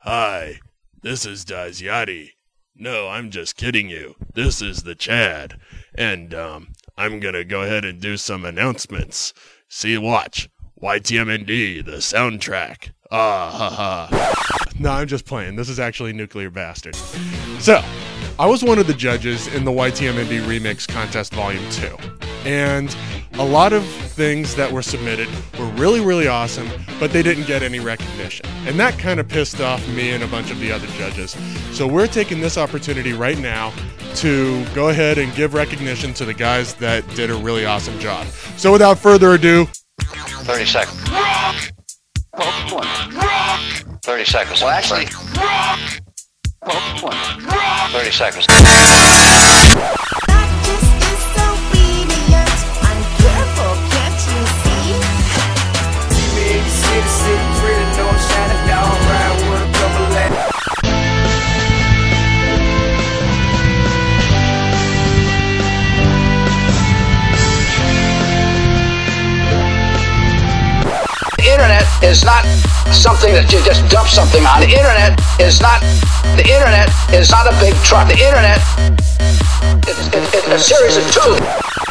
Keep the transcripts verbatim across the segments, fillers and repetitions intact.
Hi, this is Daz Yachty. No, I'm just kidding you. This is the Chad. And, um, I'm gonna go ahead and do some announcements. See, watch. Y T M N D, the soundtrack. Ah, ha, ha. No, I'm just playing. This is actually Nuclear Bastard. So, I was one of the judges in the Y T M N D Remix Contest Volume two. And a lot of things that were submitted were really, really awesome, but they didn't get any recognition. And that kind of pissed off me and a bunch of the other judges. So we're taking this opportunity right now to go ahead and give recognition to the guys that did a really awesome job. So without further ado... thirty seconds. Well, thirty seconds. Well, actually... Well, thirty seconds. The internet is not something that you just dump something on. The internet is not, the internet is not a big truck. The internet is it, it, a series of tubes.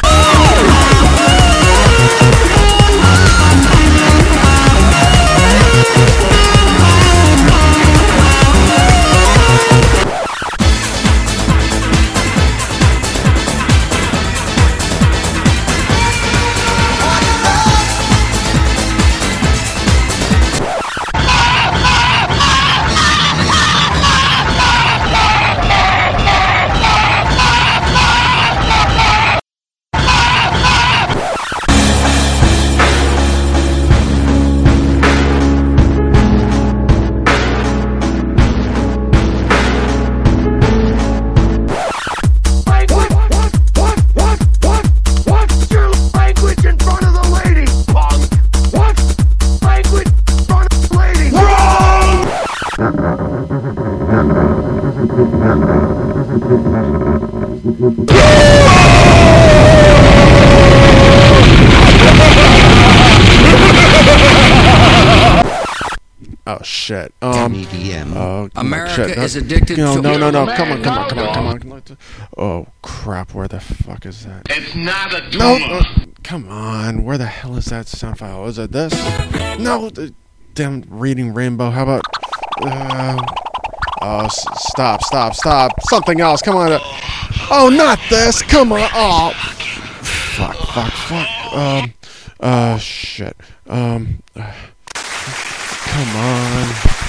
Oh shit. Um, M E D M. Oh, America shit. is addicted no, to... No, no, no, no. Come on, come on, come on, come on. Come on. Oh, crap. Where the fuck is that? It's not a No, tumor. uh, come on. Where the hell is that sound file? Is it this? No, the damn Reading Rainbow. How about... Uh, oh, s- stop, stop, stop. Something else. Come on. Uh, oh, not this. Come on. Oh. Fuck, fuck, fuck. Um, uh, shit. Um... Uh, Come on.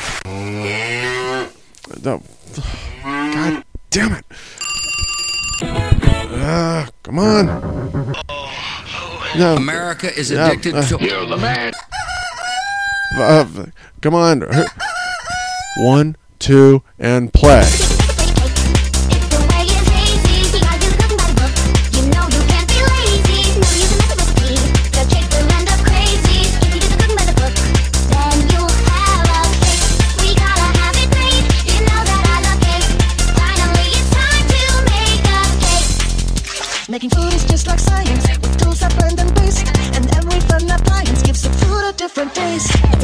No. God damn it. Uh, come on. No. America is Yeah, addicted uh, to... You're the man. Uh, come on. One, two, and play. Making food is just like science, with tools are blend and based, and every fun appliance gives the food a different taste.